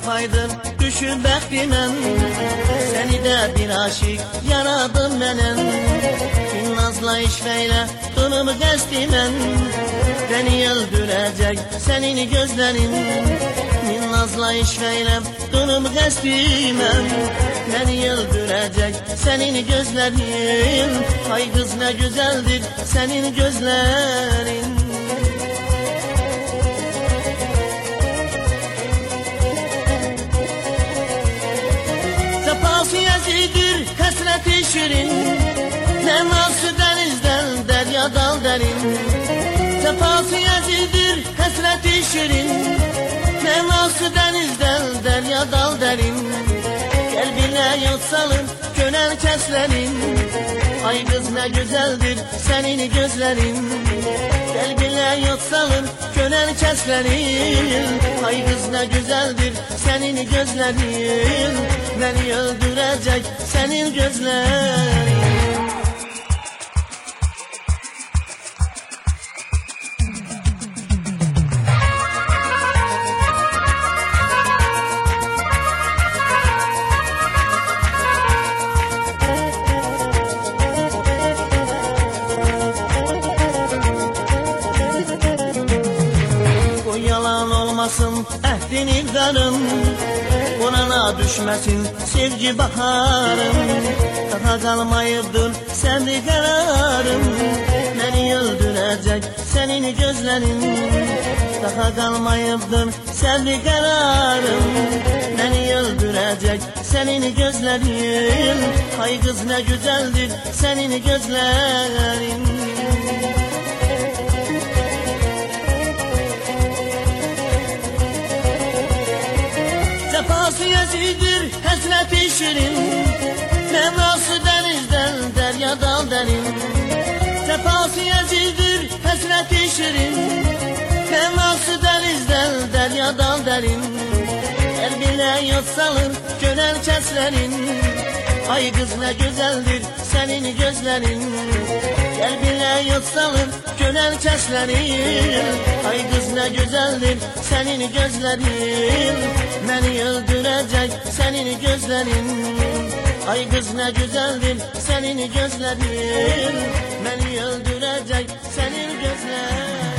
yapaydın düşün bəxtimən. Səni də bir aşık yaradım mənən. Bin nazla işvəyle dunumu qəstimən. Beni öldürecek senin gözlerin. Min nazla işvəyle dunumu qəstimən. Beni öldürecek senin gözlerin. Ay kız ne güzeldir senin gözlerin. Sefasiyetidir hasreti şirin. Ne nasıl denizden derya dal derin. Sefasiyetidir hasreti şirin. Ne nasıl denizden derya dal derin. Kalbine yutsalım gönel keslerin. Ay kız ne güzeldir senin gözlerin. Kalbine yutsalım gönel keslerin. Ay kız ne güzeldir senin gözlerin. Beni öldürecek senin gözlerin. Əhdini qarım, qonana düşməsin sevgi baharım. Daha qalmayıbdır səndi qərarım. Məni öldürəcək sənin gözlərin. Daha qalmayıbdır səndi qərarım. Məni öldürəcək sənin gözlərin. Ay qız nə gözəldir sənin gözlərin. Sefasiyetidir hasreti şirin. Mevlası denizden derya dal derin. Sefasiyetidir hasreti şirin. Mevlası denizden derya dal derin. Kalbine yutsalır gönel keslerin. Ay kız ne güzeldir senin gözlerin. Kalbine yutsalır gönel keslerin. Ay kız ne güzeldir senin gözlerin. Beni öldürecek senin gözlerin. Ay kız ne güzeldir senin gözlerin. Beni öldürecek senin gözlerin.